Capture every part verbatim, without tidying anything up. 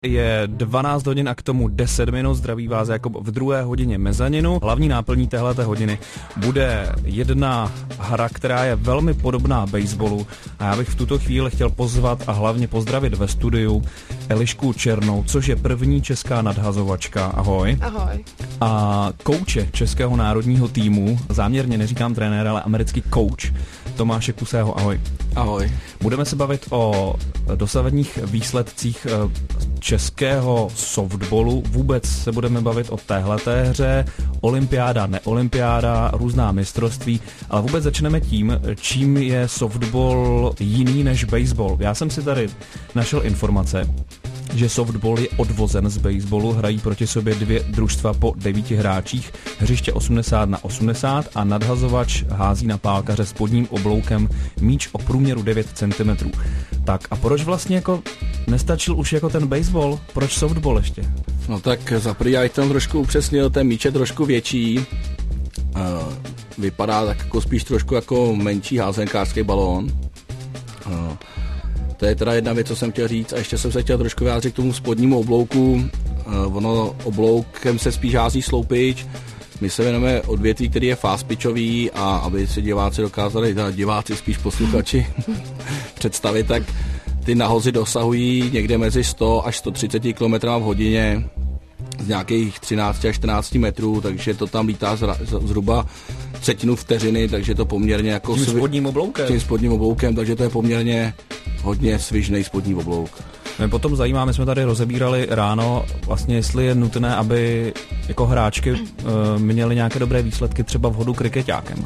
Je dvanáct hodin a k tomu deset minut. Zdraví vás jako v druhé hodině mezaninu. Hlavní náplní téhleté hodiny bude jedna hra, která je velmi podobná baseballu. A já bych v tuto chvíli chtěl pozvat a hlavně pozdravit ve studiu Elišku Černou, což je první česká nadhazovačka. Ahoj. Ahoj. A kouče českého národního týmu, záměrně neříkám trenér, ale americký kouč Tomáše Kusého. Ahoj. Ahoj. Budeme se bavit o dosavadních výsledcích českého softballu. Vůbec se budeme bavit o téhleté hře, olympiáda, neolympiáda, různá mistrovství, ale vůbec začneme tím, čím je softball jiný než baseball. Já jsem si tady našel informace, že softball je odvozen z baseballu, hrají proti sobě dvě družstva po devíti hráčích, hřiště osmdesát na osmdesát a nadhazovač hází na pálkaře spodním obloukem míč o průměru devět centimetrů. Tak a proč vlastně jako nestačil už jako ten baseball? Proč softball ještě? No tak za první já tam trošku upřesnil, ten míč je trošku větší, uh, vypadá tak jako spíš trošku jako menší házenkářský balón. Uh, To je teda jedna věc, co jsem chtěl říct, a ještě jsem se chtěl trošku vyjádřit k tomu spodnímu oblouku. Uh, ono obloukem se spíš hází sloupič. My se věnujeme odvětví, který je fast pitchový, a aby si diváci dokázali, teda diváci spíš posluchači představit, tak ty nahozy dosahují někde mezi sto až sto třicet kilometrů v hodině z nějakých třináct až čtrnáct metrů, takže to tam lítá zhruba třetinu vteřiny, takže to poměrně jako... Tím spodním obloukem. Tím spodním obloukem, takže to je poměrně hodně svižnej spodní oblouk. Mě potom zajímá, my jsme tady rozebírali ráno, vlastně jestli je nutné, aby jako hráčky uh, měly nějaké dobré výsledky třeba v hodu krikeťákem.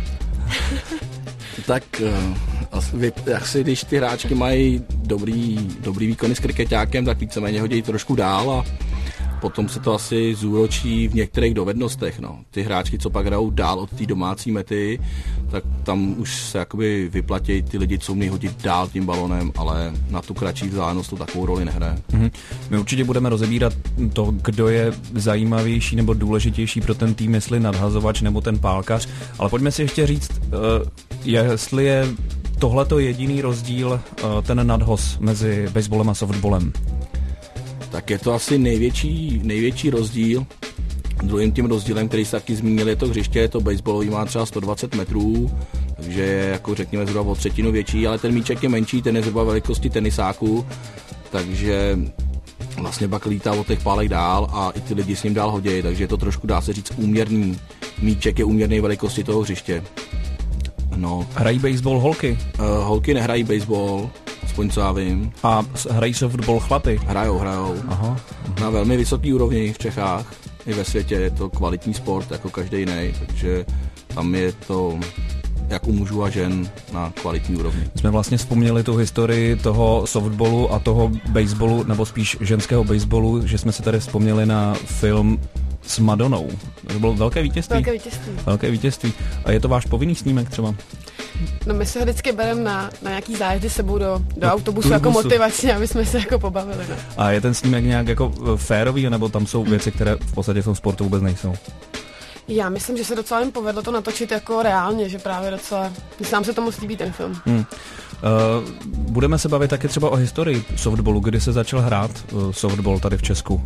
Tak uh, asi když ty hráčky mají dobrý, dobrý výkony s krikeťákem, tak víceméně hodí trošku dál a potom se to asi zúročí v některých dovednostech. No. Ty hráčky, co pak hrajou dál od té domácí mety, tak tam už se jakoby vyplatí ty lidi, co umějí hodit dál tím balonem, ale na tu kratší vzdálenost to takovou roli nehraje. Mm-hmm. My určitě budeme rozebírat to, kdo je zajímavější nebo důležitější pro ten tým, jestli nadhazovač nebo ten pálkař, ale pojďme si ještě říct, uh, jestli je tohleto jediný rozdíl, uh, ten nadhoz mezi baseballem a softballem. Tak je to asi největší, největší rozdíl. Druhým tím rozdílem, který se taky zmínil, je to hřiště, to baseballový má třeba sto dvacet metrů, takže je jako řekněme zhruba o třetinu větší, ale ten míček je menší, ten je zhruba velikosti tenisáku, takže vlastně pak lítá od těch pálek dál a i ty lidi s ním dál hodí, takže je to trošku, dá se říct, úměrný. Míček je úměrný velikosti toho hřiště. No. Hrají baseball holky? Uh, holky nehrají baseball, aspoň co já vím. A hrají softball chlapy? Hrajou, hrajou. Aha. Na velmi vysoký úrovni v Čechách. I ve světě je to kvalitní sport, jako každý jiný, takže tam je to jak u mužů a žen na kvalitní úrovni. Jsme vlastně vzpomněli tu historii toho softballu a toho baseballu, nebo spíš ženského baseballu, že jsme se tady vzpomněli na film s Madonou. To bylo velké vítězství. Velké vítězství. Velké vítězství. A je to váš povinný snímek třeba? No my se ho vždycky bereme na, na nějaký zájezdy sebou do, do autobusu jako motivačně, aby jsme se jako pobavili. No. A je ten snímek nějak jako férový, nebo tam jsou věci, které v podstatě v tom sportu vůbec nejsou? Já myslím, že se docela jim povedlo to natočit jako reálně, že právě docela, když nám se to moc líbí ten film. Hmm. Uh, budeme se bavit taky třeba o historii softballu, kdy se začal hrát uh, softball tady v Česku.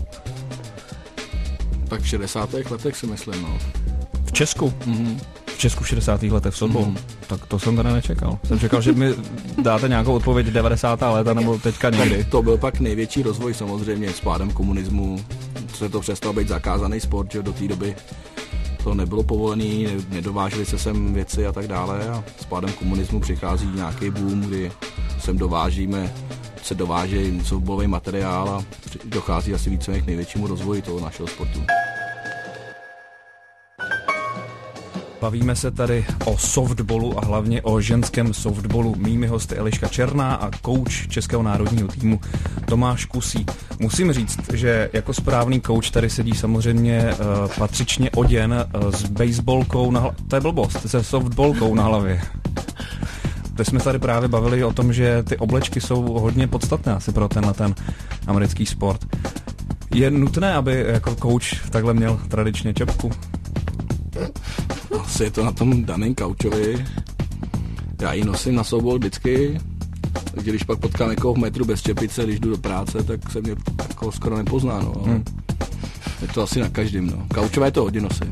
Tak v šedesátých letech si myslím, no. V Česku? Mm-hmm. V Česku v šedesátých letech v softball? Mm-hmm. Tak to jsem teda nečekal. Jsem čekal, že mi dáte nějakou odpověď devadesátá léta nebo teďka někdy. Tak to byl pak největší rozvoj samozřejmě s pádem komunismu. Se to přestalo být zakázaný sport, že do té doby to nebylo povolený, nedovážely se sem věci a tak dále a s pádem komunismu přichází nějaký boom, kdy sem dovážíme, se dováží softballový materiál a dochází asi více k největšímu rozvoji toho našeho sportu. Bavíme se tady o softballu a hlavně o ženském softballu. Mými hosty Eliška Černá a kouč českého národního týmu Tomáš Kusý. Musím říct, že jako správný kouč tady sedí samozřejmě uh, patřičně oděn uh, s baseballkou na hlavě. To je blbost, se softballkou na hlavě. Teď jsme tady právě bavili o tom, že ty oblečky jsou hodně podstatné asi pro tenhle ten americký sport. Je nutné, aby jako kouč takhle měl tradičně čepku? Asi je to na tom daném kaučovi. Já ji nosím na soubol vždycky, takže když pak potkám někoho v metru bez čepice, když jdu do práce, tak se mě jako skoro nepozná, no. Hmm. Je to asi na každém, no. Kaučové je to hodně nosím.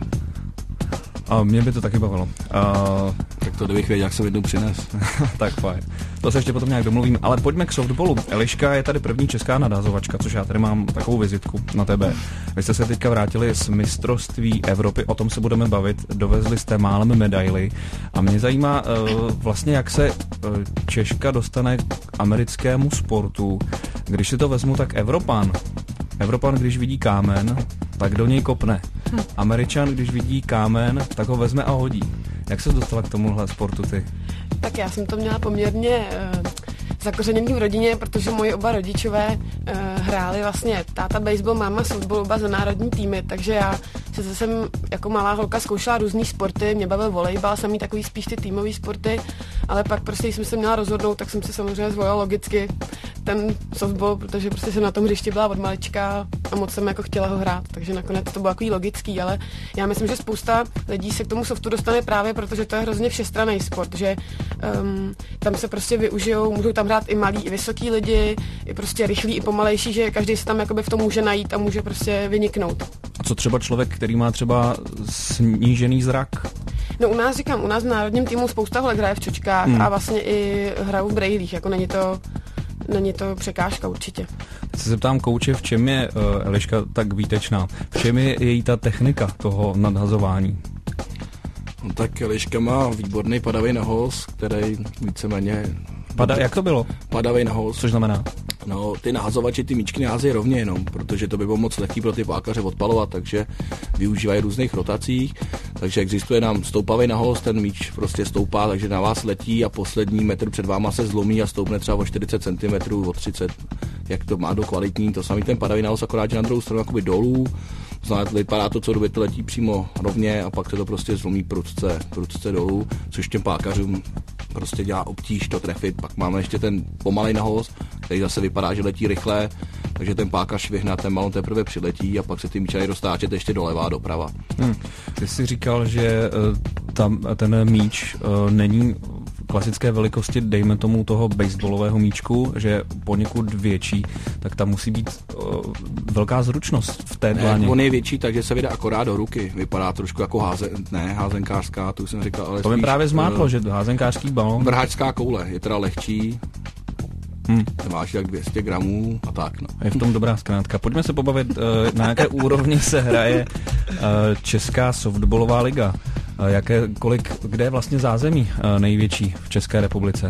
A mě by to taky bavilo. A... Tak to kdybych věděl, jak jsem jednou přines. Tak fajn. To se ještě potom nějak domluvím. Ale pojďme k softballu. Eliška je tady první česká nadhazovačka, což já tady mám takovou vizitku na tebe. Vy jste se teďka vrátili z mistrovství Evropy, o tom se budeme bavit. Dovezli jste málem medaily. A mě zajímá uh, vlastně, jak se uh, Češka dostane k americkému sportu. Když si to vezmu, tak Evropan. Evropan, když vidí kámen, tak do něj kopne. Hm. Američan, když vidí kámen, tak ho vezme a hodí. Jak se dostala k tomuhle sportu ty? Tak já jsem to měla poměrně uh, zakořeněný v rodině, protože moji oba rodičové uh, hráli vlastně táta baseball, máma softball, oba za národní týmy, takže já se jsem jako malá holka zkoušela různý sporty, mě bavil volejbal, samý takový spíš ty týmový sporty, ale pak prostě, když jsem se měla rozhodnout, tak jsem si samozřejmě zvolila logicky ten softball, protože prostě jsem na tom hřišti byla od malička a moc jsem jako chtěla ho hrát, takže nakonec to bylo takový logický, ale já myslím, že spousta lidí se k tomu softu dostane právě, protože to je hrozně všestranný sport, že um, tam se prostě využijou, můžou tam hrát i malí, i vysoký lidi, i prostě rychlí, i pomalejší, že každý se tam jakoby v tom může najít a může prostě vyniknout. A co třeba člověk, který má třeba snížený zrak? No u nás, říkám, u nás v národním týmu spousta holek hraje v čočkách hmm. a vlastně i hrajou v brejlích, jako není to, není to překážka určitě. Teď se zeptám kouče, v čem je uh, Eliška tak výtečná? V čem je její ta technika toho nadhazování? No tak Eliška má výborný padavý nahoz, který víceméně... Pada, jak to bylo? Padavý nahoz. Což znamená? No, ty nahazovači ty míčky nehází rovně jenom, protože to by bylo moc lehký pro ty pákaře odpalovat, takže využívají různých rotacích, takže existuje nám stoupavý nahoz, ten míč prostě stoupá, takže na vás letí a poslední metr před váma se zlomí a stoupne třeba o čtyřicet centimetrů, o třicet, jak to má do kvalitní, to samý ten padavý nahoz, akorát že na druhou stranu jakoby dolů, znamená, vypadá to, co doby to letí přímo rovně a pak se to prostě zlomí prudce, prudce dolů, což těm pákařům prostě dělá obtíž to trefit. Pak máme ještě ten pomalej nahoz, který zase vypadá, že letí rychle, takže ten pákař švihne, ten balon teprve přiletí a pak se ty míče dají roztáčet ještě doleva a doprava. Hmm. Ty jsi říkal, že uh, tam ten míč uh, není klasické velikosti, dejme tomu toho baseballového míčku, že je poněkud větší, tak tam musí být uh, velká zručnost v té dlaně. Ne, on je větší, takže se vydá akorát do ruky. Vypadá trošku jako házen, ne, házenkářská, tu jsem říkal, ale to mi právě zmátlo, uh, že házenkářský balon. Vrhačská koule, je teda lehčí, hmm. váží tak dvě stě gramů a tak. No. Je v tom dobrá zkrátka. Pojďme se pobavit, uh, na jaké úrovni se hraje uh, Česká softballová liga. Uh, jaké, kolik, kde je vlastně zázemí uh, největší v České republice?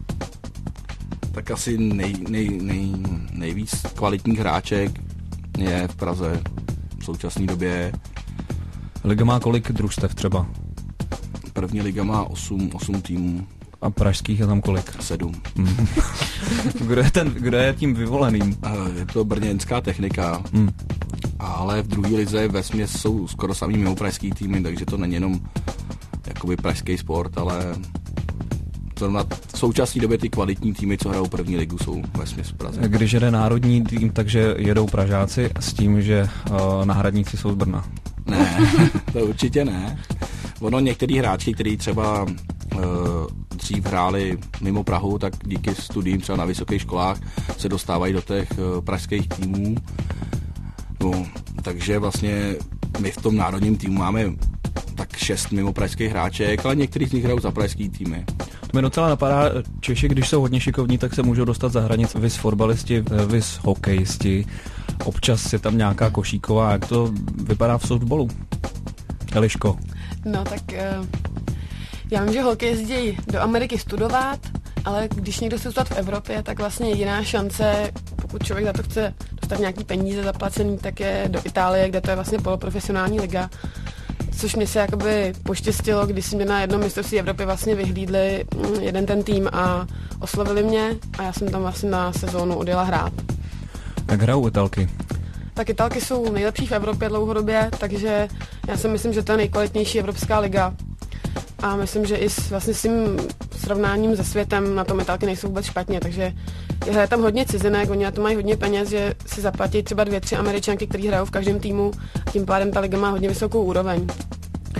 Tak asi nej, nej, nej, nejvíc kvalitních hráček je v Praze v současné době. Liga má kolik družstev třeba? První liga má osm týmů. A pražských je tam kolik? Sedm. Mm. kdo, je ten, kdo je tím vyvoleným? Je to brněnská technika, mm. ale v druhé lize vesměs jsou skoro samý mimo pražský týmy, takže to není jenom jakoby pražský sport, ale zrovna v současné době ty kvalitní týmy, co hrajou první ligu, jsou vesměs v Praze. Když jede národní tým, takže jedou Pražáci s tím, že uh, náhradníci jsou z Brna. Ne, to určitě ne. Ono některý hráči, kteří třeba uh, dřív hráli mimo Prahu, tak díky studiím třeba na vysokých školách se dostávají do těch uh, pražských týmů. No, takže vlastně my v tom národním týmu máme tak šest mimo pražských hráček, ale některý z nich hrajou za pražský týmy. To mi docela napadá, Češi, když jsou hodně šikovní, tak se můžou dostat za hranic, vys fotbalisti, vys hokejisti, občas je tam nějaká košíková. Jak to vypadá v softballu? Eliško. No tak uh, já vím, že holky jezdí do Ameriky studovat, ale když někdo chce studovat v Evropě, tak vlastně jediná šance, pokud člověk za to chce dostat nějaký peníze zaplacený, tak je do Itálie, kde to je vlastně poloprofesionální liga. Což mě se jakoby poštěstilo, když si mě na jednom mistrovství Evropy vlastně vyhlídli jeden ten tým a oslovili mě a já jsem tam vlastně na sezónu odjela hrát. Jak hrajou Italky? Tak Italky jsou nejlepší v Evropě dlouhodobě, takže já si myslím, že to je nejkvalitnější evropská liga. A myslím, že i s, vlastně s tím srovnáním se světem na tom Italky nejsou vůbec špatně, takže hraje tam hodně cizinek, oni na to mají hodně peněz, že si zaplatí třeba dvě, tři Američanky, které hrajou v každém týmu a tím pádem ta liga má hodně vysokou úroveň.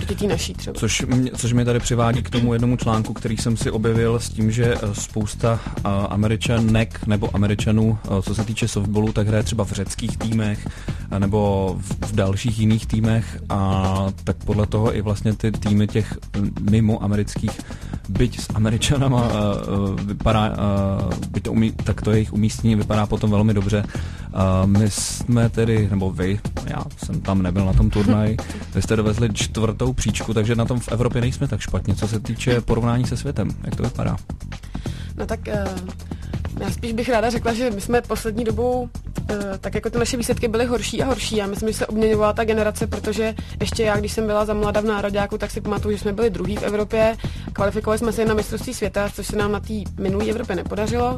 oproti té naší třeba. Což mě, což mě tady přivádí k tomu jednomu článku, který jsem si objevil s tím, že spousta uh, Američanek nebo Američanů, uh, co se týče softballu, tak hraje třeba v řeckých týmech uh, nebo v, v dalších jiných týmech a tak podle toho i vlastně ty týmy těch mimo amerických, byť s Američanama uh, vypadá, uh, byť to umí, tak to jejich umístění vypadá potom velmi dobře. Uh, my jsme tedy, nebo vy, já jsem tam nebyl na tom turnaji, vy jste dovezli čtvrtou příčku, takže na tom v Evropě nejsme tak špatně, co se týče porovnání se světem. Jak to vypadá? No tak uh, já spíš bych ráda řekla, že my jsme poslední dobou uh, tak jako ty naše výsledky byly horší a horší. Já myslím, že se obměňovala ta generace, protože ještě já, když jsem byla za mladá v nároďáku, tak si pamatuju, že jsme byli druhý v Evropě, kvalifikovali jsme se na mistrovství světa, což se nám na té minulé Evropě nepodařilo.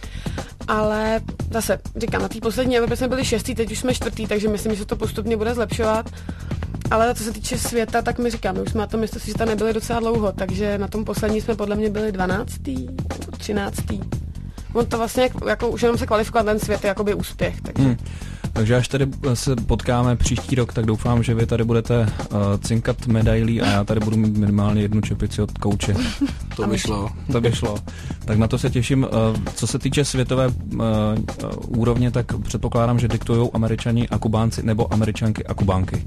Ale zase, říkám, na té poslední Evropě jsme byli šestý, teď už jsme čtvrtý, takže myslím, že se to postupně bude zlepšovat. Ale co se týče světa, tak mi říkám, my už jsme na tom mistrovství světa nebyli docela dlouho, takže na tom poslední jsme podle mě byli dvanáctý nebo třináctý. On to vlastně, jako už jenom se kvalifikovat ten svět je jakoby úspěch. Takže. Hmm. Takže až tady se potkáme příští rok, tak doufám, že vy tady budete uh, cinkat medailí a já tady budu mít minimálně jednu čepici od kouče. To by šlo. To by šlo. Tak na to se těším. Uh, co se týče světové uh, úrovně, tak předpokládám, že diktujou Američani a Kubánci nebo Američanky a Kubánky.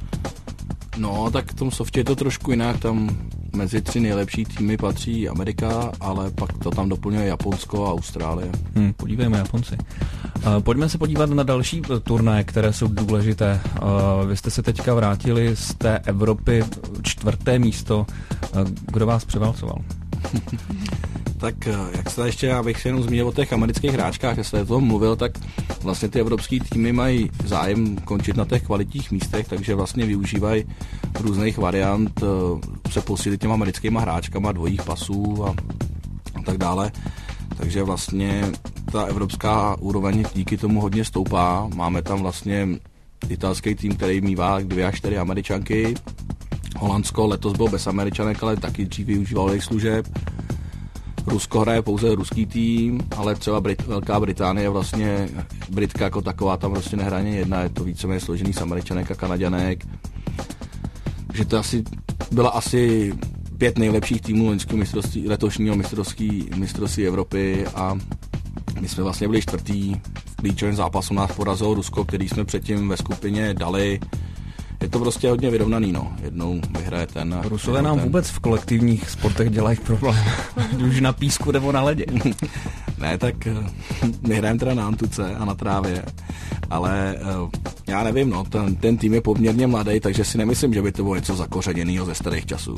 No, tak v tom softě je to trošku jinak, tam mezi tři nejlepší týmy patří Amerika, ale pak to tam doplňuje Japonsko a Austrálie. Hmm, podívejme Japonci. Uh, pojďme se podívat na další turnaje, které jsou důležité. Uh, vy jste se teďka vrátili z té Evropy čtvrté místo. Uh, kdo vás převálcoval? Tak jak se ještě, já bych se jenom zmínil o těch amerických hráčkách, jak se o tom mluvil, tak vlastně ty evropský týmy mají zájem končit na těch kvalitních místech, takže vlastně využívají různých variant se posílit těma americkýma hráčkama, dvojích pasů a, a tak dále. Takže vlastně ta evropská úroveň díky tomu hodně stoupá. Máme tam vlastně italský tým, který mívá dvě až čtyři Američanky. Holandsko letos byl bez Američanek, ale taky dřív využíval jejich služeb. Rusko hraje pouze ruský tým, ale třeba Brit- Velká Británie vlastně, Britka jako taková tam prostě nehraje jedna, je to víceméně složený z Američanek a Kanaďanek. Takže to asi byla asi pět nejlepších týmů loňského mistrovství, letošního mistrovství, mistrovství Evropy a my jsme vlastně byli čtvrtý. V klíčovém zápasu nás porazilo Rusko, který jsme předtím ve skupině dali. Je to prostě hodně vyrovnaný, no. Jednou vyhraje ten. Rusové nám ten. Vůbec v kolektivních sportech dělají problém. Už na písku nebo na ledě. Ne, tak my hrajeme teda na antuce a na trávě. Ale já nevím, no, ten, ten tým je poměrně mladý, takže si nemyslím, že by to bylo něco zakořeněného ze starých časů.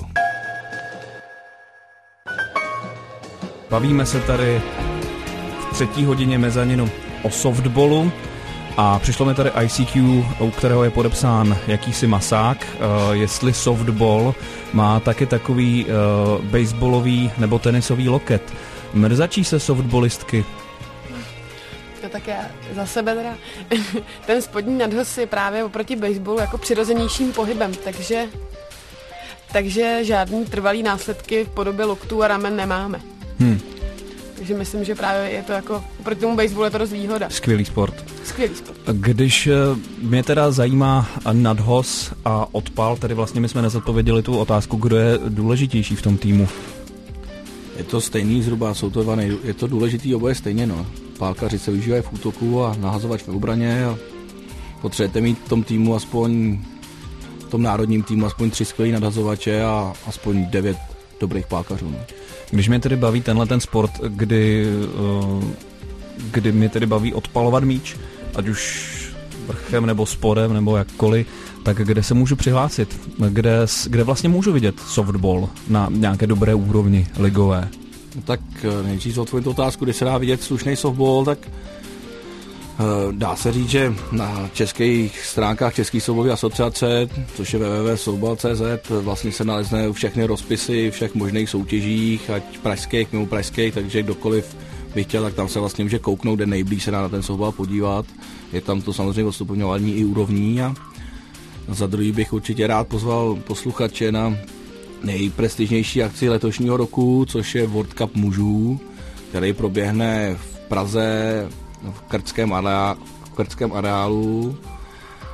Bavíme se tady v třetí hodině mezaninu o softballu. A přišlo mi tady I C Q, u kterého je podepsán jakýsi masák, uh, jestli softball má taky takový uh, baseballový nebo tenisový loket. Mrzačí se softballistky? No tak já za sebe teda, ten spodní nadhoz je právě oproti baseballu jako přirozenějším pohybem, takže, takže žádný trvalý následky v podobě loktů a ramen nemáme. Hmm. Takže myslím, že právě je to jako, proti tomu baseballu je to dost výhoda. Skvělý sport. Skvělý sport. Když mě teda zajímá nadhoz a odpal, tedy vlastně my jsme nezodpověděli tu otázku, kdo je důležitější v tom týmu. Je to stejný zhruba, jsou to dva nej... je to důležitý oboje stejně, no. Pálkaři se využívají v útoku a nahazovač ve obraně a potřebujete mít v tom týmu aspoň, v tom národním týmu aspoň tři skvělý nadhazovače a aspoň devět dobrých pálkařů, no. Když mě tedy baví tenhle ten sport, kdy, kdy mě tedy baví odpalovat míč, ať už vrchem nebo spodem nebo jakkoliv, tak kde se můžu přihlásit? Kde, kde vlastně můžu vidět softball na nějaké dobré úrovni ligové? No tak nejdřív odpovím tu otázku, kdy se dá vidět slušný softball, tak dá se říct, že na českých stránkách České softballové asociace, což je w w w tečka softball tečka c z, vlastně se nalezne všechny rozpisy všech možných soutěžích, ať pražských, mimo pražských, takže kdokoliv by chtěl, tak tam se vlastně může kouknout, kde nejblíž se dá na ten softball podívat. Je tam to samozřejmě odstupňování i úrovní a za druhý bych určitě rád pozval posluchače na nejprestižnější akci letošního roku, což je World Cup mužů, který proběhne v Praze v Krtském areálu, v Krtském areálu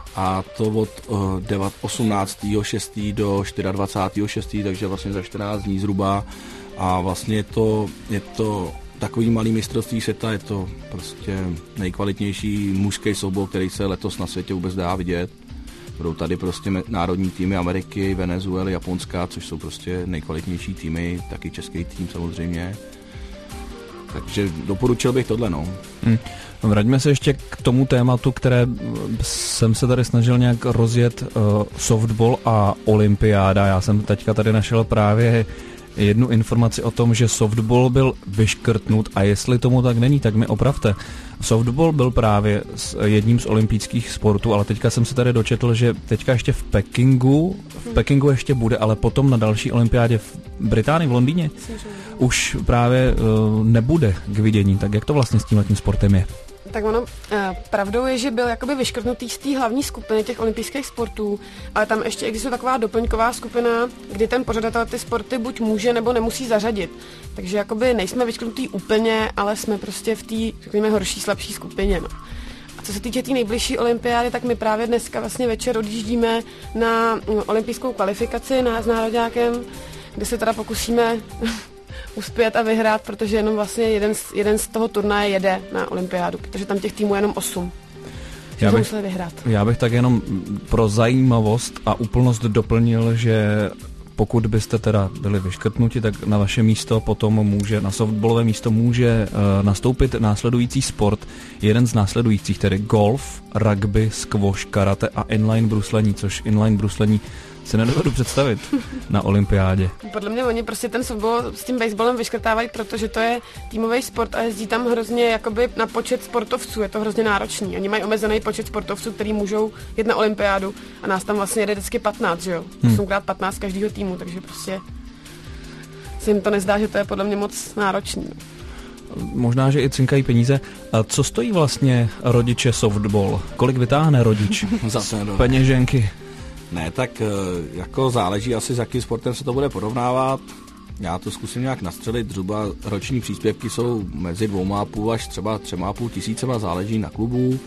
a to od uh, osmnáctého šestého do dvacátého čtvrtého šestého takže vlastně za čtrnáct dní zhruba a vlastně je to, je to takový malý mistrovství světa, je to prostě nejkvalitnější mužský souboj, který se letos na světě vůbec dá vidět. Budou tady prostě národní týmy Ameriky, Venezuely, Japonska, což jsou prostě nejkvalitnější týmy, taky český tým samozřejmě. Takže doporučil bych tohle, no. Hmm. Vraťme se ještě k tomu tématu, které jsem se tady snažil nějak rozjet, uh, softball a olympiáda. Já jsem teďka tady našel právě jednu informaci o tom, že softball byl vyškrtnut a jestli tomu tak není, tak mi opravte. Softball byl právě jedním z olympijských sportů, ale teďka jsem se tady dočetl, že teďka ještě v Pekingu, v Pekingu ještě bude, ale potom na další olympiádě v Británii, v Londýně, už právě uh, nebude k vidění. Tak jak to vlastně s tímhletím sportem je? Tak ono, pravdou je, že byl jakoby vyškrtnutý z té hlavní skupiny těch olympijských sportů, ale tam ještě existuje taková doplňková skupina, kdy ten pořadatel ty sporty buď může nebo nemusí zařadit. Takže jakoby nejsme vyškrtnutý úplně, ale jsme prostě v té, řekněme, horší, slabší skupině. No. A co se týče té tý nejbližší olympiády, tak my právě dneska vlastně večer odjíždíme na olympijskou kvalifikaci na, s nároďákem, kde se teda pokusíme uspět a vyhrát, protože jenom vlastně jeden z, jeden z toho turnaje jede na olympiádu, protože tam těch týmů je jenom osm. Já bych, já bych tak jenom pro zajímavost a úplnost doplnil, že pokud byste teda byli vyškrtnuti, tak na vaše místo potom může, na softballové místo může uh, nastoupit následující sport, jeden z následujících, tedy golf, rugby, squash, karate a inline bruslení, což inline bruslení si nedovedu představit na olympiádě. Podle mě oni prostě ten softball s tím baseballem vyškrtávají, protože to je týmový sport a jezdí tam hrozně jakoby na počet sportovců, je to hrozně náročný. Oni mají omezený počet sportovců, který můžou jít na olympiádu a nás tam vlastně jede vždycky patnáct, že jo? Hmm. osmkrát patnáct každého týmu, takže prostě se jim to nezdá, že to je podle mě moc náročný. Možná, že i cinkají peníze. A co stojí vlastně rodiče softball? Kolik vytáhne rodič z peněženky? Ne, tak jako záleží asi, s jakým sportem se to bude porovnávat. Já to zkusím nějak nastřelit. Zhruba roční příspěvky jsou mezi dvouma a půl až třeba třema a půl tisícema, záleží na klubu.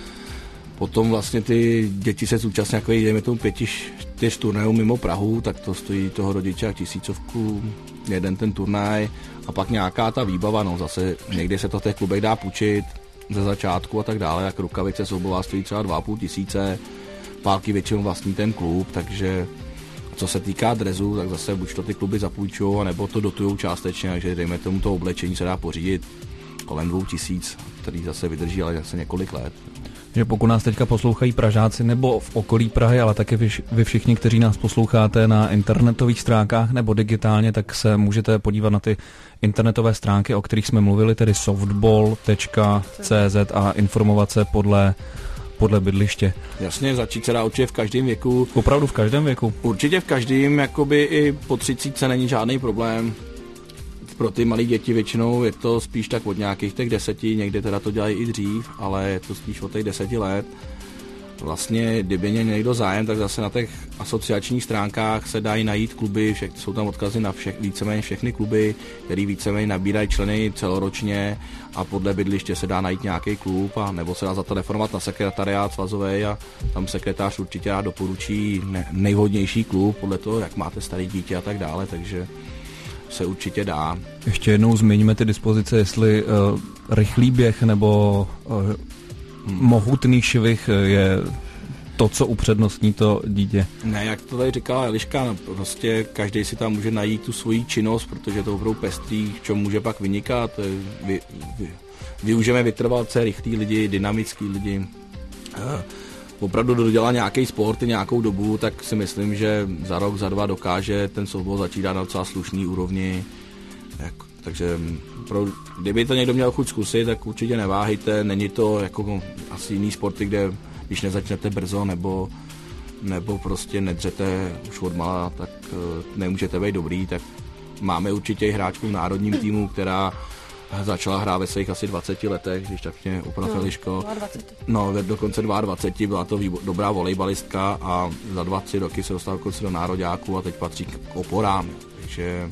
Potom vlastně ty děti se zúčastní takový, dejme tomu pěti, čtyř turnajů mimo Prahu, tak to stojí toho rodiče tisícovku, jeden ten turnaj a pak nějaká ta výbava, no zase někdy se to v těch klubech dá půjčit ze začátku a tak dále, jak rukavice soubová stojí třeba dva a půl tisíce, pálky většinou vlastní ten klub, takže co se týká drezu, tak zase buď to ty kluby zapůjčují, nebo to dotujou částečně, takže dejme tomu to oblečení se dá pořídit kolem dvou tisíc, který zase vydrží ale zase několik let. Že pokud nás teďka poslouchají Pražáci nebo v okolí Prahy, ale taky vy, vy všichni, kteří nás posloucháte na internetových stránkách nebo digitálně, tak se můžete podívat na ty internetové stránky, o kterých jsme mluvili, tedy softball tečka cé zet a informovat se podle podle bydliště. Jasně, začít se dá určitě v každém věku. Opravdu v každém věku? Určitě v každém, jakoby i po třicítce není žádný problém. Pro ty malé děti většinou je to spíš tak od nějakých těch deseti, někde teda to dělají i dřív, ale je to spíš od těch deseti let. Vlastně, kdyby mě někdo zájem, tak zase na těch asociačních stránkách se dají najít kluby, vše, jsou tam odkazy na vše, víceméně všechny kluby, který víceméně nabírají členy celoročně a podle bydliště se dá najít nějaký klub a nebo se dá zatelefonovat na sekretariát svazový a tam sekretář určitě doporučí ne, nejvhodnější klub podle toho, jak máte starý dítě a tak dále, takže se určitě dá. Ještě jednou zmiňme ty dispozice, jestli uh, rychlý běh nebo uh, hmm. mohutný švih je to, co upřednostní to dítě. Ne, jak to tady říkala Eliška, no, prostě každý si tam může najít tu svoji činnost, protože to opravdu pestrý, v čem může pak vynikat. Vy, vy, využijeme vytrvalce, rychlí lidi, dynamický lidi. Uh, opravdu dodělá nějaký sport i nějakou dobu, tak si myslím, že za rok, za dva dokáže ten softball začít dát na docela slušný úrovni. Jak, takže pro, kdyby to někdo měl chuť zkusit, tak určitě neváhejte. Není to jako asi jiný sporty, kde když nezačnete brzo nebo, nebo prostě nedřete už od mala, tak uh, nemůžete být dobrý. Tak máme určitě i hráčku v národním týmu, která začala hrát ve svých asi dvaceti letech, když tak mě opravdu Eliško. No, dokonce dvacet dva, byla to výbo- dobrá volejbalistka a za dva, tři roky se dostala dokonce do nároďáku a teď patří k oporám. Takže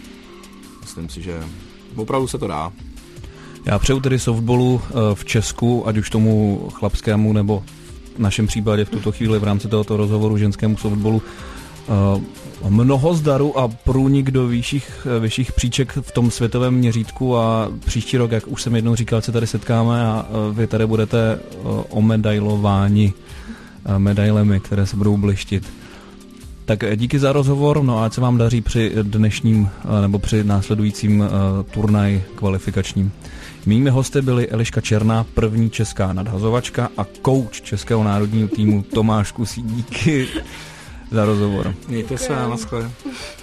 myslím si, že opravdu se to dá. Já přeju tedy softballu v Česku, ať už tomu chlapskému nebo našem případě v tuto chvíli v rámci tohoto rozhovoru ženskému softballu mnoho zdaru a průnik do vyšších, vyšších příček v tom světovém měřítku a příští rok, jak už jsem jednou říkal, se tady setkáme a vy tady budete omedailováni medailemi, které se budou blištit. Tak díky za rozhovor, no a ať se vám daří při dnešním nebo při následujícím turnaj kvalifikačním. Mými hosty byli Eliška Černá, první česká nadhazovačka a kouč českého národního týmu Tomáš Kusí. Díky za rozhovor. Mějte se, naschle.